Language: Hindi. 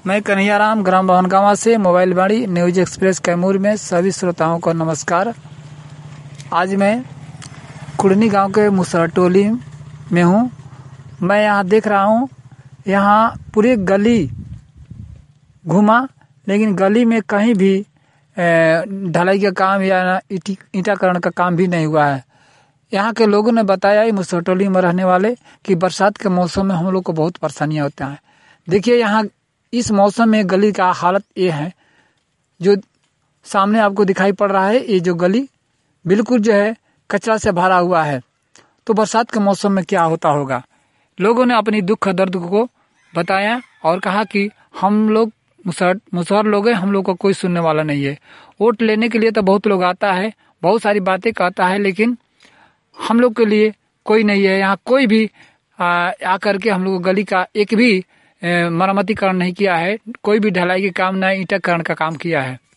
मैं कन्हैयाराम ग्राम भवनगांवा से mobile Vani news express Kaimur में सभी श्रोताओं को नमस्कार। आज मैं कुड़नी गांव के मुसहर टोली में हूं। मैं यहां देख रहा हूं, यहां पूरी गली घूमा, लेकिन गली में कहीं भी ढलाई का काम या ईंटाकरण का काम भी नहीं हुआ है। यहाँ के लोगों ने बताया, मुसहर टोली में रहने वाले, कि बरसात के मौसम में हम लोग को बहुत परेशानियां होता है। देखिए, यहाँ इस मौसम में गली का हालत ये है, जो सामने आपको दिखाई पड़ रहा है, ये जो गली बिल्कुल जो है कचरा से भरा हुआ है। तो बरसात के मौसम में क्या होता होगा। लोगों ने अपनी दुख दर्द को बताया और कहा कि हम लोग मुसहर लोग हैं, हम लोग को कोई सुनने वाला नहीं है। वोट लेने के लिए तो बहुत लोग आता है, बहुत सारी बातें कहता है, लेकिन हम लोग के लिए कोई नहीं है। यहाँ कोई भी आकर के हम लोग गली का एक भी मरम्मतीकरण नहीं किया है, कोई भी ढलाई के काम न ईंटाकरण का काम किया है।